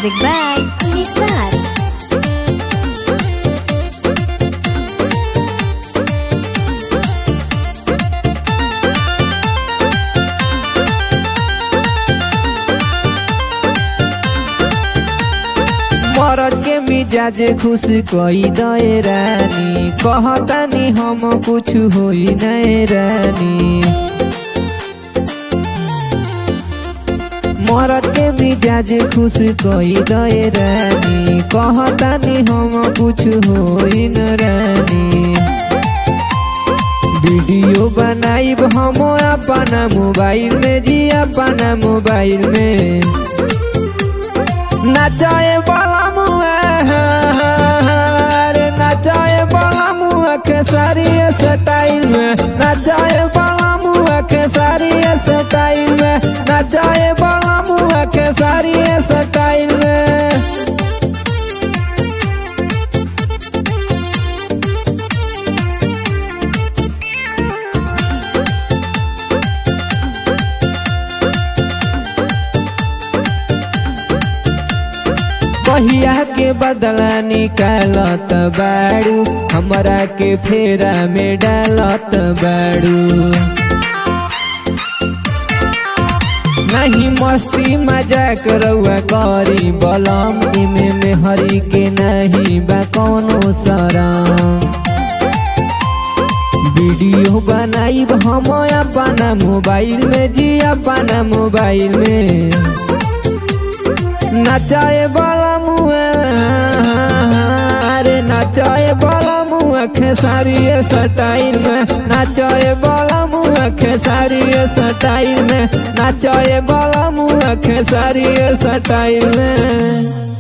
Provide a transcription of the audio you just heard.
Music by Nisar. मरद के मिजाज खुश कई दे रानी, कहतानी हम कुछ होई नहीं रानी। मरद के मिजाज खुश कई दे रानी, कहतानी हम कुछ होई न रानी। वीडियो बनाइब हम अपना मोबाइल में जी, अपना मोबाइल में नचाए वाला मुआ, अरे नचाए वाला मुआ के सारी स्टाइल में, नचाए वाला मुआ के सारी स्टाइल में, नचाए वाला मुआ के सारी स्टाइल में। कहिया के बदला निकालत बाड़ू, हमरा के फेरा में डालत बाड़ू। नहीं मस्ती मजाक रउआ करी बलम, इमे में हरी के नहीं बा कौनो शरम। वीडियो बनाइब हम अपना मोबाइल में जी, अपना मोबाइल में नचाए वाला मुआ, अरे नचाए वाला मुआ खेसारी स्टाइल में, नचाए वाला मुआ खेसारी स्टाइल में, नचाए वाला मुआ खेसारी स्टाइल में।